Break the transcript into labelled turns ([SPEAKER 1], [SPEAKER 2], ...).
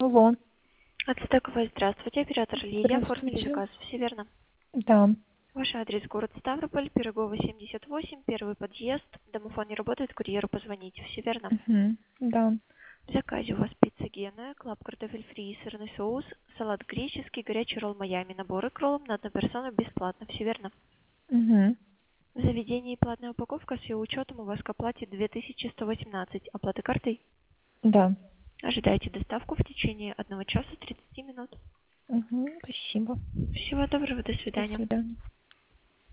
[SPEAKER 1] Алло,
[SPEAKER 2] Отстаковой, здравствуйте, оператор Лилия, оформили
[SPEAKER 1] здравствуйте.
[SPEAKER 2] заказ, все верно?
[SPEAKER 1] Да,
[SPEAKER 2] Ваш адрес город Ставрополь, Пирогова, 78, первый подъезд, домофон не работает, курьеру позвоните, все верно?
[SPEAKER 1] да.
[SPEAKER 2] В заказе у вас пицца Гена, клаб картофель фри, сырный соус, салат греческий, горячий ролл Майами, наборы к роллам на одну персону бесплатно, все верно?
[SPEAKER 1] Угу.
[SPEAKER 2] В заведении платная упаковка с ее учетом у вас к оплате 2118, оплата картой.
[SPEAKER 1] Да.
[SPEAKER 2] Ожидайте доставку в течение 1 часа 30 минут.
[SPEAKER 1] Угу. Спасибо.
[SPEAKER 2] Всего доброго, до
[SPEAKER 1] До
[SPEAKER 2] свидания.
[SPEAKER 1] свидания.